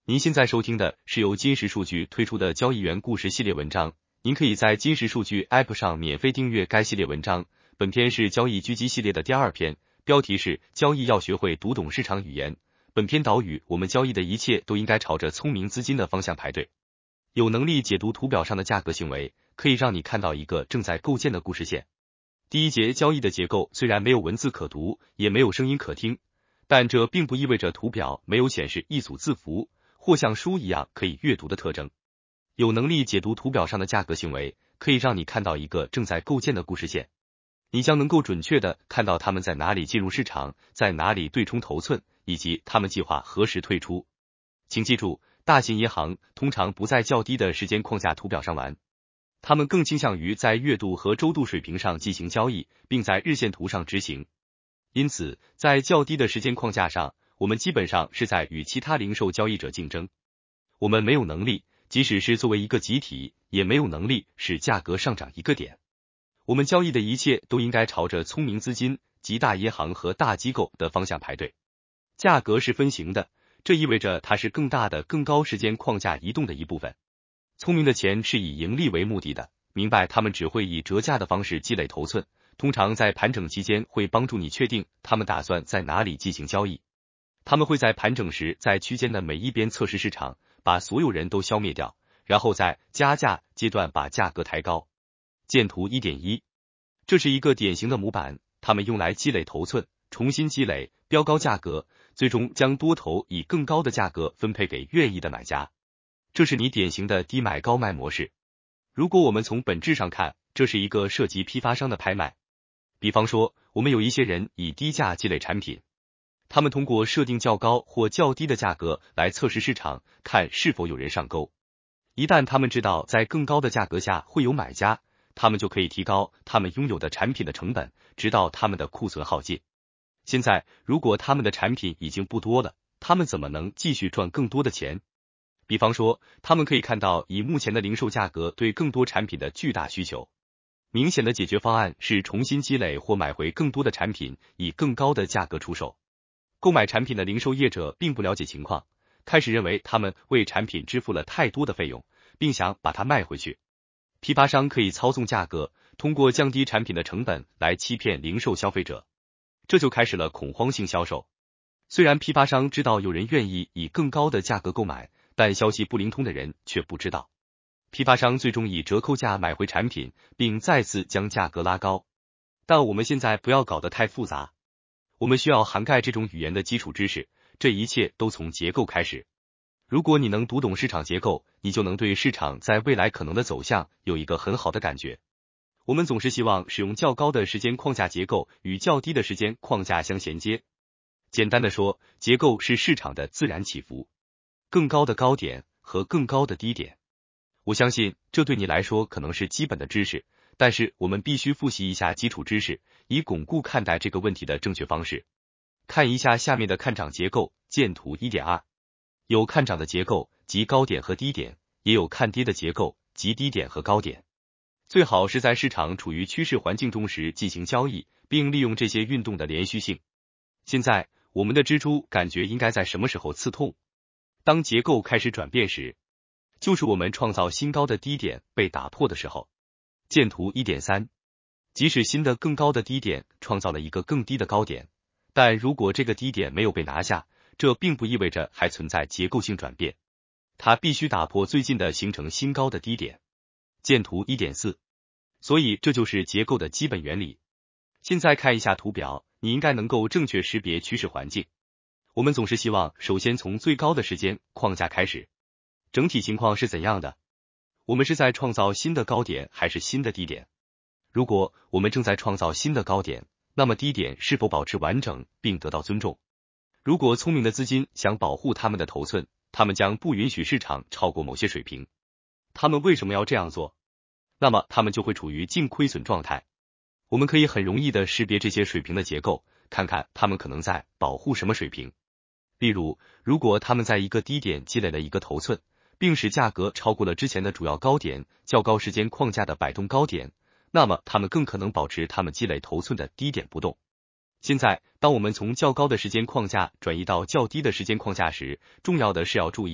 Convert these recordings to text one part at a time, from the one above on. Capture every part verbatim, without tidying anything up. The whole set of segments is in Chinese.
您现在收听的是由金石数据推出的交易员故事系列文章，您可以在金石数据 App 上免费订阅该系列文章。本篇是交易狙击系列的第二篇，标题是交易要学会读懂市场语言。本篇导语：我们交易的一切都应该朝着聪明资金的方向排队。有能力解读图表上的价格行为，可以让你看到一个正在构建的故事线。第一节交易的结构虽然没有文字可读，也没有声音可听，但这并不意味着图表没有显示一组字符或像书一样可以阅读的特征。有能力解读图表上的价格行为，可以让你看到一个正在构建的故事线。你将能够准确地看到他们在哪里进入市场，在哪里对冲头寸，以及他们计划何时退出。请记住，大型银行通常不在较低的时间框架图表上玩，他们更倾向于在月度和周度水平上进行交易，并在日线图上执行。因此，在较低的时间框架上，我们基本上是在与其他零售交易者竞争。我们没有能力，即使是作为一个集体，也没有能力使价格上涨一个点。我们交易的一切都应该朝着聪明资金及大银行和大机构的方向排队。价格是分形的，这意味着它是更大的、更高时间框架移动的一部分。聪明的钱是以盈利为目的的，明白他们只会以折价的方式积累头寸，通常在盘整期间会帮助你确定他们打算在哪里进行交易。他们会在盘整时在区间的每一边测试市场，把所有人都消灭掉，然后在加价阶段把价格抬高。见图 一点一， 这是一个典型的模板，他们用来积累头寸，重新积累，标高价格，最终将多头以更高的价格分配给愿意的买家。这是你典型的低买高卖模式。如果我们从本质上看，这是一个涉及批发商的拍卖。比方说，我们有一些人以低价积累产品，他们通过设定较高或较低的价格来测试市场，看是否有人上钩。一旦他们知道在更高的价格下会有买家，他们就可以提高他们拥有的产品的成本，直到他们的库存耗尽。现在，如果他们的产品已经不多了，他们怎么能继续赚更多的钱？比方说，他们可以看到以目前的零售价格对更多产品的巨大需求。明显的解决方案是重新积累或买回更多的产品，以更高的价格出售。购买产品的零售业者并不了解情况，开始认为他们为产品支付了太多的费用，并想把它卖回去。批发商可以操纵价格，通过降低产品的成本来欺骗零售消费者，这就开始了恐慌性销售。虽然批发商知道有人愿意以更高的价格购买，但消息不灵通的人却不知道。批发商最终以折扣价买回产品，并再次将价格拉高。但我们现在不要搞得太复杂，我们需要涵盖这种语言的基础知识，这一切都从结构开始。如果你能读懂市场结构，你就能对市场在未来可能的走向有一个很好的感觉。我们总是希望使用较高的时间框架结构与较低的时间框架相衔接。简单的说，结构是市场的自然起伏，更高的高点和更高的低点。我相信这对你来说可能是基本的知识，但是我们必须复习一下基础知识，以巩固看待这个问题的正确方式。看一下下面的看涨结构，见图 一点二。 有看涨的结构，即高点和低点，也有看跌的结构，即低点和高点。最好是在市场处于趋势环境中时进行交易，并利用这些运动的连续性。现在，我们的蜘蛛感觉应该在什么时候刺痛？当结构开始转变时，就是我们创造新高的低点被打破的时候。见图 一点三。 即使新的更高的低点创造了一个更低的高点，但如果这个低点没有被拿下，这并不意味着还存在结构性转变，它必须打破最近的形成新高的低点。见图 一点四。 所以这就是结构的基本原理。现在看一下图表，你应该能够正确识别趋势环境。我们总是希望首先从最高的时间框架开始。整体情况是怎样的？我们是在创造新的高点还是新的低点？如果我们正在创造新的高点，那么低点是否保持完整并得到尊重？如果聪明的资金想保护他们的头寸，他们将不允许市场超过某些水平。他们为什么要这样做？那么他们就会处于净亏损状态。我们可以很容易的识别这些水平的结构，看看他们可能在保护什么水平。例如，如果他们在一个低点积累了一个头寸，并使价格超过了之前的主要高点较高时间框架的摆动高点，那么他们更可能保持他们积累头寸的低点不动。现在，当我们从较高的时间框架转移到较低的时间框架时，重要的是要注意，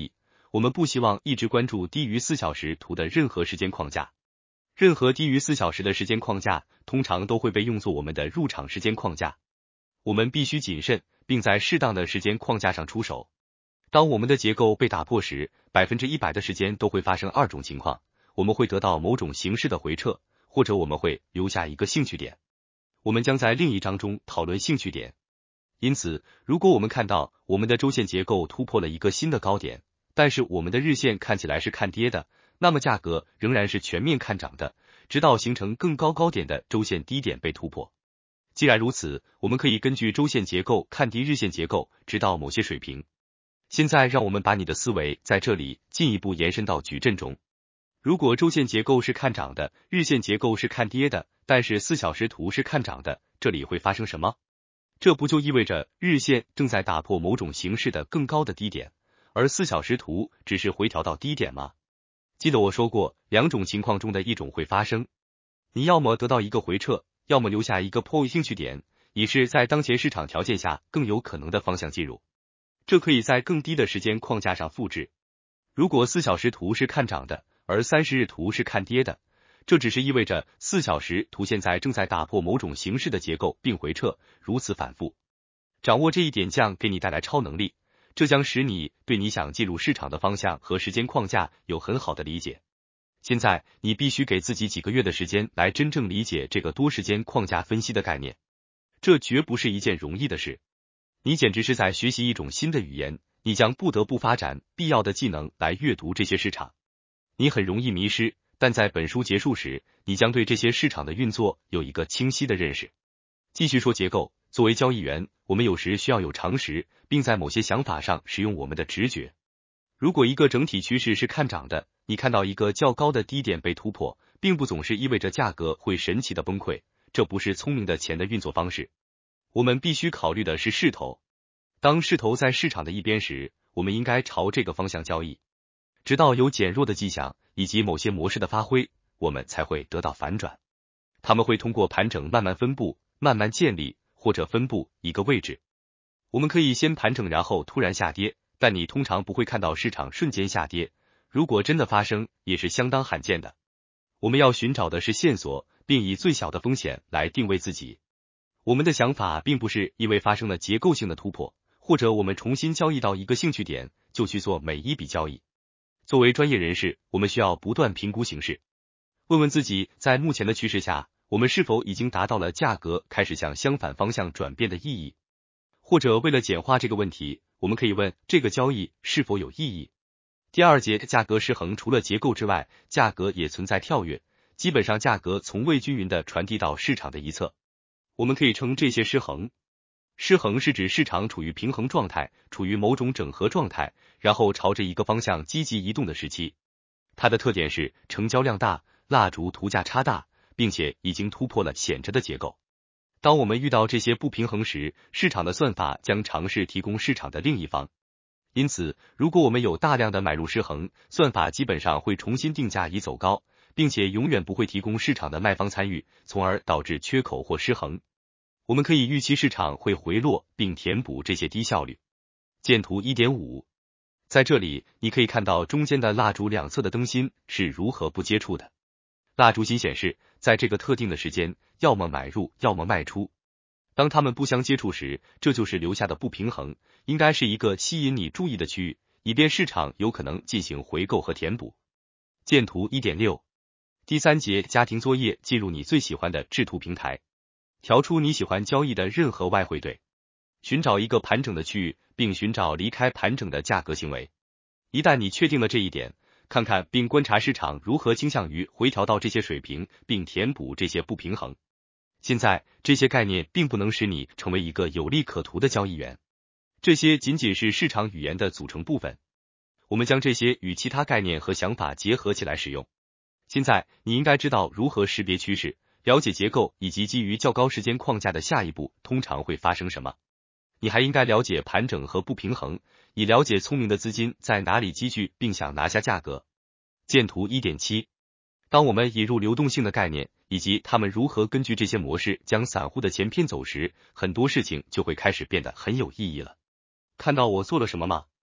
我们不希望一直关注低于四小时图的任何时间框架。任何低于四小时的时间框架，通常都会被用作我们的入场时间框架。我们必须谨慎，并在适当的时间框架上出手。当我们的结构被打破时，百分之一百的时间都会发生二种情况：我们会得到某种形式的回撤，或者我们会留下一个兴趣点。我们将在另一章中讨论兴趣点。因此，如果我们看到我们的周线结构突破了一个新的高点，但是我们的日线看起来是看跌的，那么价格仍然是全面看涨的，直到形成更高高点的周线低点被突破。既然如此，我们可以根据周线结构看低日线结构，直到某些水平。现在让我们把你的思维在这里进一步延伸到矩阵中。如果周线结构是看涨的，日线结构是看跌的，但是四小时图是看涨的，这里会发生什么？这不就意味着日线正在打破某种形式的更高的低点，而四小时图只是回调到低点吗？记得我说过，两种情况中的一种会发生。你要么得到一个回撤，要么留下一个破位兴趣点，以是在当前市场条件下更有可能的方向进入。这可以在更低的时间框架上复制。如果四小时图是看涨的，而三十日图是看跌的，这只是意味着四小时图现在正在打破某种形式的结构并回撤，如此反复。掌握这一点将给你带来超能力，这将使你对你想进入市场的方向和时间框架有很好的理解。现在你必须给自己几个月的时间来真正理解这个多时间框架分析的概念，这绝不是一件容易的事。你简直是在学习一种新的语言，你将不得不发展必要的技能来阅读这些市场。你很容易迷失，但在本书结束时，你将对这些市场的运作有一个清晰的认识。继续说结构，作为交易员，我们有时需要有常识，并在某些想法上使用我们的直觉。如果一个整体趋势是看涨的，你看到一个较高的低点被突破，并不总是意味着价格会神奇的崩溃，这不是聪明的钱的运作方式。我们必须考虑的是势头。当势头在市场的一边时，我们应该朝这个方向交易，直到有减弱的迹象以及某些模式的发挥，我们才会得到反转。他们会通过盘整慢慢分布，慢慢建立，或者分布一个位置。我们可以先盘整然后突然下跌，但你通常不会看到市场瞬间下跌，如果真的发生，也是相当罕见的。我们要寻找的是线索，并以最小的风险来定位自己。我们的想法并不是因为发生了结构性的突破，或者我们重新交易到一个兴趣点，就去做每一笔交易。作为专业人士，我们需要不断评估形势，问问自己，在目前的趋势下，我们是否已经达到了价格开始向相反方向转变的意义？或者为了简化这个问题，我们可以问这个交易是否有意义？第二节价格失衡，除了结构之外，价格也存在跳跃，基本上价格从未均匀地传递到市场的一侧。我们可以称这些失衡。失衡是指市场处于平衡状态，处于某种整合状态，然后朝着一个方向积极移动的时期。它的特点是成交量大，蜡烛图价差大，并且已经突破了显着的结构。当我们遇到这些不平衡时，市场的算法将尝试提供市场的另一方。因此，如果我们有大量的买入失衡，算法基本上会重新定价以走高，并且永远不会提供市场的卖方参与，从而导致缺口或失衡。我们可以预期市场会回落并填补这些低效率。见图 一点五， 在这里你可以看到中间的蜡烛两侧的灯芯是如何不接触的。蜡烛芯显示，在这个特定的时间，要么买入，要么卖出。当它们不相接触时，这就是留下的不平衡，应该是一个吸引你注意的区域，以便市场有可能进行回购和填补。见图 一点六， 第三节家庭作业，进入你最喜欢的制图平台，调出你喜欢交易的任何外汇对，寻找一个盘整的区域，并寻找离开盘整的价格行为。一旦你确定了这一点，看看并观察市场如何倾向于回调到这些水平，并填补这些不平衡。现在，这些概念并不能使你成为一个有利可图的交易员，这些仅仅是市场语言的组成部分。我们将这些与其他概念和想法结合起来使用。现在，你应该知道如何识别趋势，了解结构以及基于较高时间框架的下一步通常会发生什么。你还应该了解盘整和不平衡，以了解聪明的资金在哪里积聚并想拿下价格。见图 一点七， 当我们引入流动性的概念，以及他们如何根据这些模式将散户的钱骗走时，很多事情就会开始变得很有意义了。看到我做了什么吗？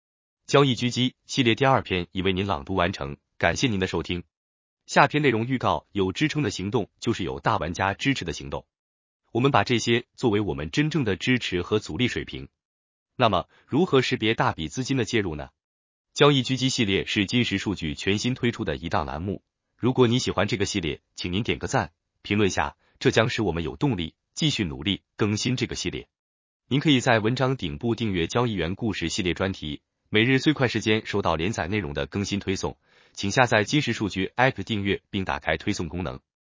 交易狙击系列第二篇已为您朗读完成，感谢您的收听。下篇内容预告：有支撑的行动就是有大玩家支持的行动。我们把这些作为我们真正的支持和阻力水平。那么，如何识别大笔资金的介入呢？交易狙击系列是金石数据全新推出的一档栏目。如果你喜欢这个系列，请您点个赞，评论下，这将使我们有动力继续努力更新这个系列。您可以在文章顶部订阅交易员故事系列专题，每日最快时间收到连载内容的更新推送。请下载金石数据 App 订阅并打开推送功能。